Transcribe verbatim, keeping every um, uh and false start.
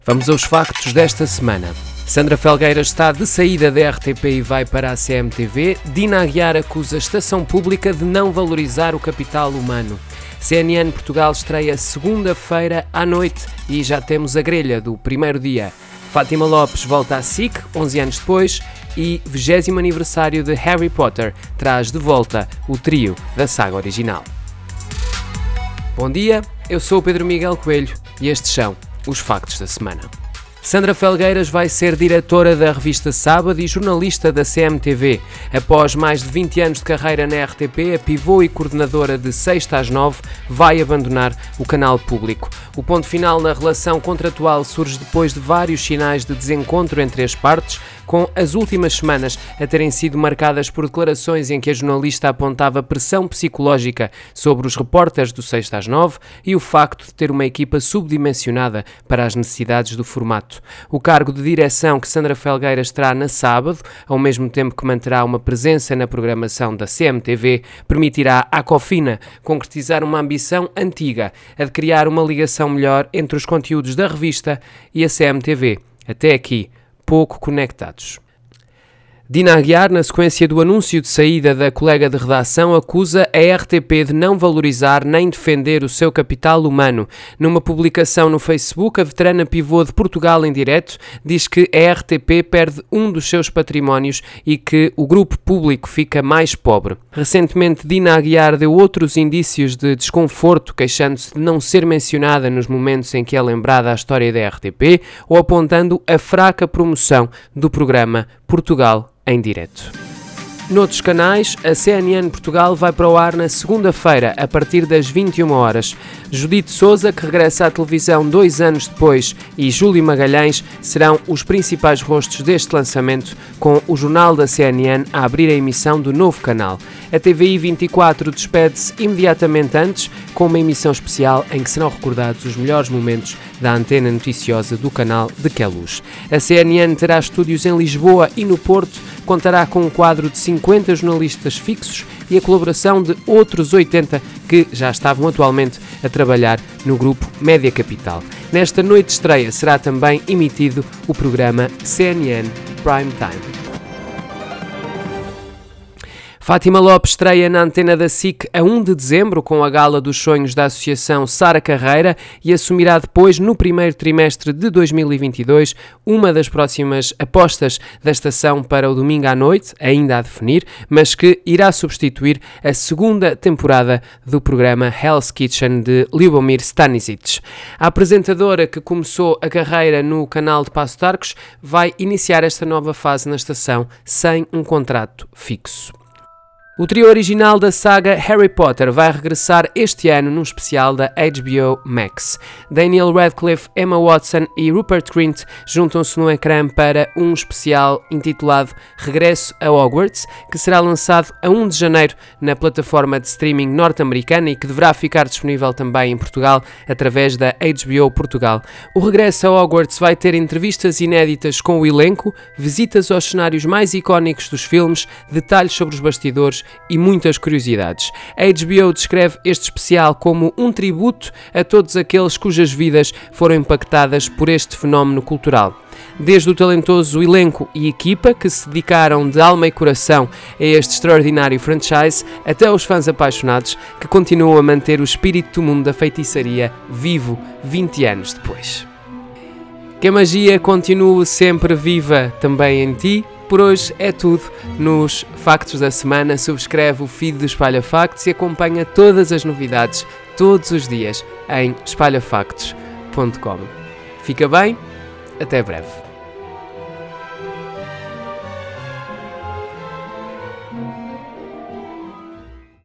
Vamos aos factos desta semana. Sandra Felgueiras está de saída da R T P e vai para a C M T V. Dina Aguiar acusa a estação pública de não valorizar o capital humano. C N N Portugal estreia segunda-feira à noite e já temos a grelha do primeiro dia. Fátima Lopes volta à S I C, onze anos depois, e vigésimo aniversário de Harry Potter traz de volta o trio da saga original. Bom dia, eu sou o Pedro Miguel Coelho e estes são os factos da semana. Sandra Felgueiras vai ser diretora da revista Sábado e jornalista da C M T V. Após mais de vinte anos de carreira na R T P, a pivô e coordenadora de sexta às nove vai abandonar o canal público. O ponto final na relação contratual surge depois de vários sinais de desencontro entre as partes, com as últimas semanas a terem sido marcadas por declarações em que a jornalista apontava pressão psicológica sobre os repórteres do sexta às nove e o facto de ter uma equipa subdimensionada para as necessidades do formato. O cargo de direção que Sandra Felgueiras terá na Sábado, ao mesmo tempo que manterá uma presença na programação da C M T V, permitirá à Cofina concretizar uma ambição antiga, a de criar uma ligação melhor entre os conteúdos da revista e a C M T V. Até aqui, pouco conectados. Dina Aguiar, na sequência do anúncio de saída da colega de redação, acusa a R T P de não valorizar nem defender o seu capital humano. Numa publicação no Facebook, a veterana pivô de Portugal em Direto diz que a R T P perde um dos seus patrimónios e que o grupo público fica mais pobre. Recentemente, Dina Aguiar deu outros indícios de desconforto, queixando-se de não ser mencionada nos momentos em que é lembrada a história da R T P ou apontando a fraca promoção do programa Portugal em Direto. Noutros canais, a C N N Portugal vai para o ar na segunda-feira, a partir das vinte e uma horas. Judite Souza, que regressa à televisão dois anos depois, e Júlio Magalhães serão os principais rostos deste lançamento, com o Jornal da C N N a abrir a emissão do novo canal. A T V I vinte e quatro despede-se imediatamente antes, com uma emissão especial em que serão recordados os melhores momentos da antena noticiosa do canal de Queluz. A C N N terá estúdios em Lisboa e no Porto, contará com um quadro de cinquenta jornalistas fixos e a colaboração de outros oitenta que já estavam atualmente a trabalhar no grupo Média Capital. Nesta noite de estreia será também emitido o programa C N N Prime Time. Fátima Lopes estreia na antena da S I C a um de dezembro com a Gala dos Sonhos da Associação Sara Carreira e assumirá depois, no primeiro trimestre de dois mil e vinte e dois, uma das próximas apostas da estação para o domingo à noite, ainda a definir, mas que irá substituir a segunda temporada do programa Hell's Kitchen de Ljubomir Stanisic. A apresentadora, que começou a carreira no canal de Paços de Arcos, vai iniciar esta nova fase na estação sem um contrato fixo. O trio original da saga Harry Potter vai regressar este ano num especial da H B O Max. Daniel Radcliffe, Emma Watson e Rupert Grint juntam-se no ecrã para um especial intitulado Regresso a Hogwarts, que será lançado a um de janeiro na plataforma de streaming norte-americana e que deverá ficar disponível também em Portugal através da H B O Portugal. O Regresso a Hogwarts vai ter entrevistas inéditas com o elenco, visitas aos cenários mais icónicos dos filmes, detalhes sobre os bastidores e muitas curiosidades. A H B O descreve este especial como um tributo a todos aqueles cujas vidas foram impactadas por este fenómeno cultural. Desde o talentoso elenco e equipa que se dedicaram de alma e coração a este extraordinário franchise, até os fãs apaixonados que continuam a manter o espírito do mundo da feitiçaria vivo vinte anos depois. Que a magia continue sempre viva também em ti. Por hoje é tudo nos Factos da Semana. Subscreve o feed do Espalha Factos e acompanha todas as novidades todos os dias em espalha factos ponto com. Fica bem, até breve.